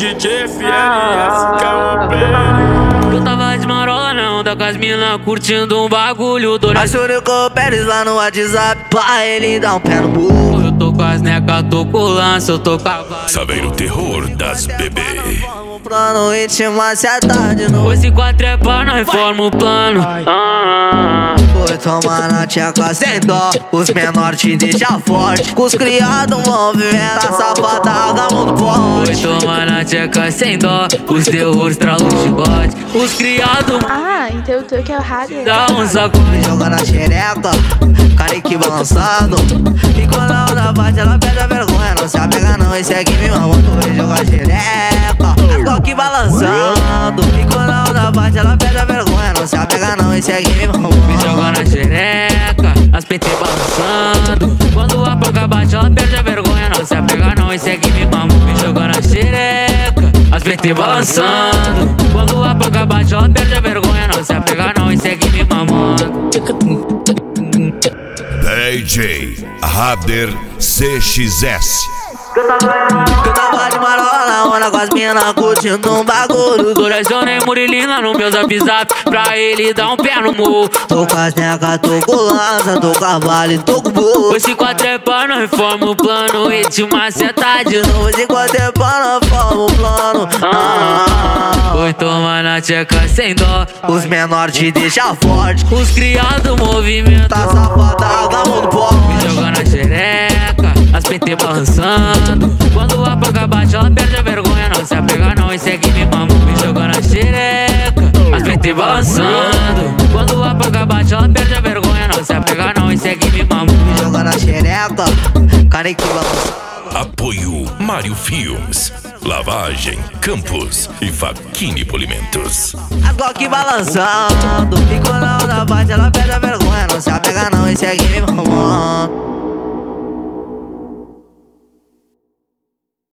DJ FLS KOP. Eu tava de marola na onda com as mina curtindo um bagulho doido. Achou o Pérez lá no WhatsApp pra ele dar um pé no burro. Eu tô com as necas, tô com o lance, eu tô com a vara. Saber o terror das bebê. Plano íntima se tarde no. Esse 4 é pra nós, forma o plano. Foi tomar na tcheca sem dó. Os menores te deixa forte. Com os criados movimenta a safada, agarra no Foi pote. tomar na tcheca sem dó. Os terrores tralam o chicote. Os criados Ah, então eu tô que é o rádio. dá um sacode. Joga na xereca, careque balançando. E quando a onda bate, ela perde a vergonha. Não se apega não, esse aqui me mamando. Ele joga xereca, coque balançando. E quando a onda bate, ela perde a vergonha. Não se apega não, esse aqui me mamando. Me joga na xereca, as PT balançando. Quando a boca bate, ela perde a vergonha. Não se apega não, esse aqui me mamou. Me joga na xereca, as PT balançando. Quando a boca bate, ela perde a vergonha. Não se apega não, esse aqui me mamou. DJ Rader CXS. Eu tava de marola na onda com as mina curtindo um bagulho. Coracionei Murilina no meu zap zap pra ele dar um pé no morro. Tô com as necas, tô com lança, tô com cavalo e tô com burro. Esse 4 é pra nós, forma o plano. Ritmo cê tá de novo. Esse quanto é para forma o plano. Foi tomar na tcheca sem dó. Os menores te deixa forte. Os criados movimentam. Tá safada, agarra no Me pote. joga na xereca, as PT balançando. Quando a boca bate, ela perde a vergonha. Não se apega não, esse aqui me mamou. Me joga na xereca, as PT balançando. Quando a boca bate, ela perde a vergonha. Não se apega não, esse aqui me mamou. Me joga na xereca, careque balançando. Apoio Mário Filmes, Lavagem, Campos e Faquini Polimentos. A coque balançando. E quando a onda bate, ela perde a vergonha. Não se apega não, esse aqui me mamou.